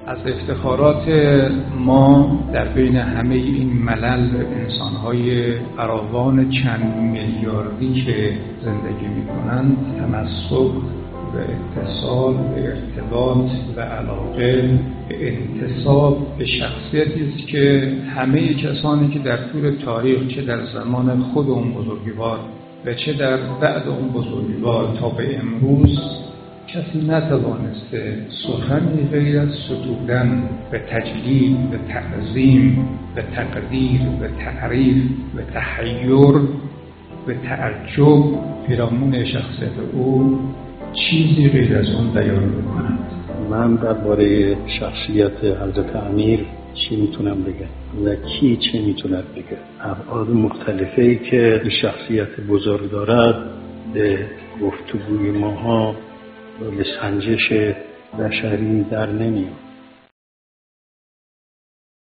از افتخارات ما در بین همه این ملل انسان‌های فراوان چند میلیاردی که زندگی می‌کنند تمسک به اتصال، به ارتباط و علاقه، به انتساب به شخصیتی است که همه کسانی که در طول تاریخ چه در زمان خود اون بزرگوار و چه در بعد اون بزرگوار تا به امروز کسی نتوانسته سخنی غیر از ستودن به تجلیل، به تعظیم، به تقدیر، به تعریف، به تحیر، به تعجب پیرامون شخصیت او چیزی غیر از اون بیان بکنند. من درباره شخصیت حضرت امیر چی میتونم بگم و کی چه میتوند بگه؟ ابعاد مختلفی که شخصیت بزرگ دارد به گفتگوی ماها و به سنجش بشری در نمیاد.